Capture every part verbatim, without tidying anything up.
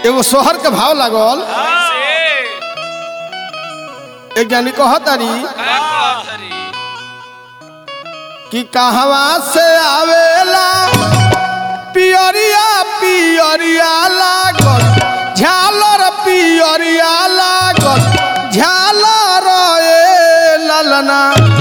एगो सोहर के भाव लागल एक जानी कहतारी कि कहवा से आवेला पियरिया पियरिया लागल झालर पियरिया लागल झालर ए ललना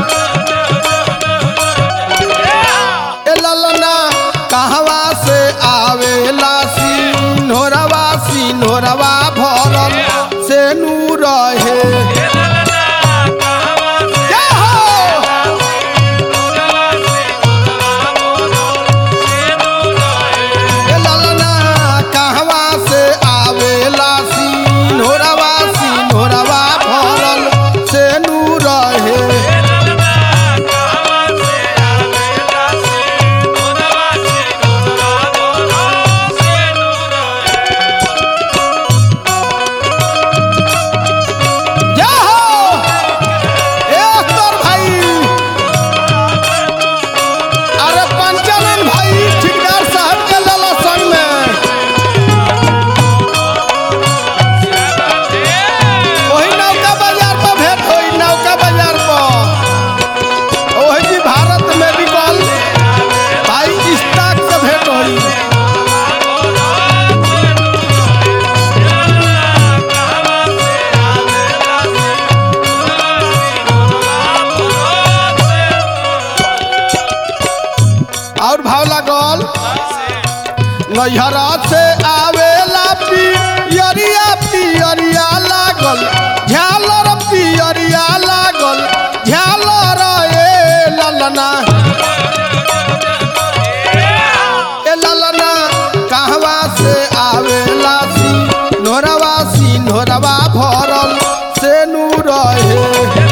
ए ललना कहवा से आवेला सिन्होरवा सिन्होरवा भरल से नूर है नैहरा से आवेला पियरिया पियरिया लागल झालर पियरिया लागल झालर ए ललना ए ललना कहवा से आवेला सिन्होरवा सिन्होरवा भरल से नूर है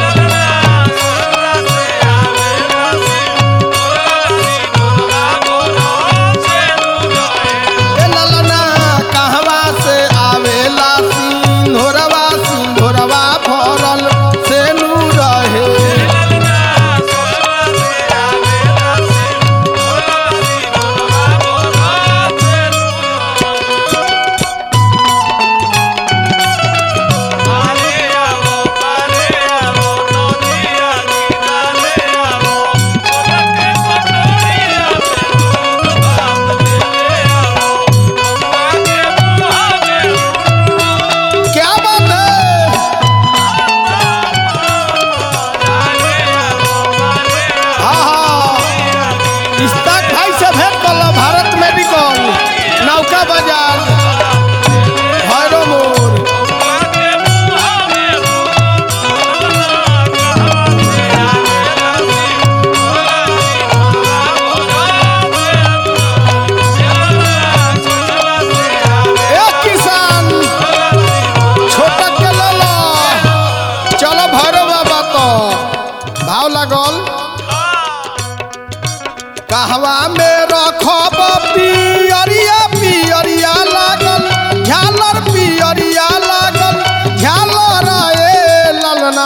कहवा में रखब पियरिया पियरिया लागल झालर पियरिया लागल झालर ए ललना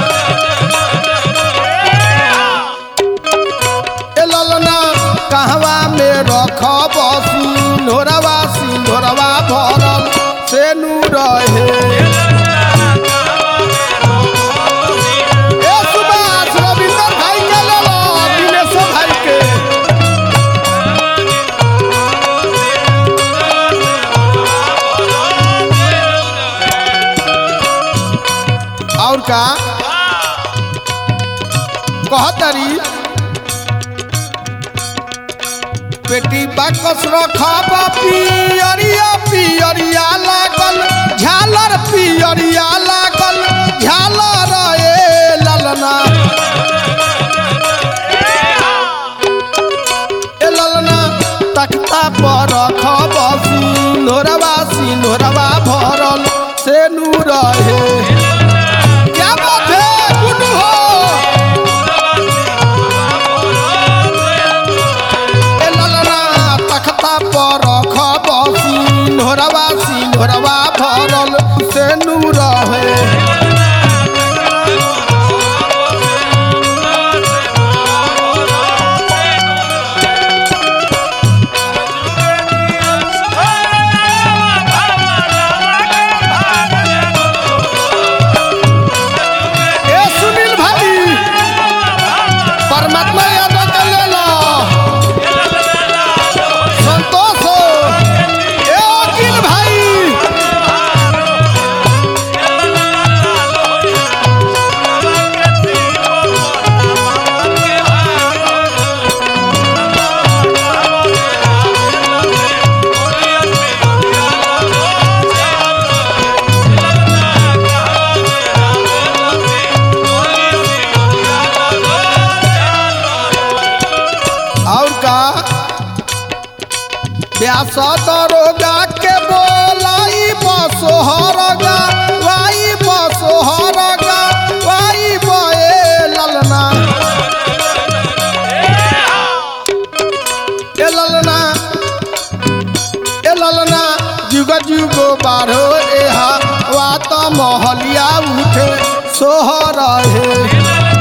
ए ललना कहवा में रखब सिन्होरवा सिन्होरवा भरल से नूर है और का कहतरी पेटी बाकस रखब पियरिया पियरिया लागल झालर पियरिया लागल झालर ए ललना ए ललना तख्ता पर रखब सिन्होरवा सिन्होरवा भरल से नूर है सिन्होरवा सिन्होरवा भरल से नूर है सदरोगा के बोलाई बसोहरगा वाई बसोहरगा वाई बए ललना ए ललना ए ललना जुग जुग बारो एहा वा त महलिया उठे सोहर हे।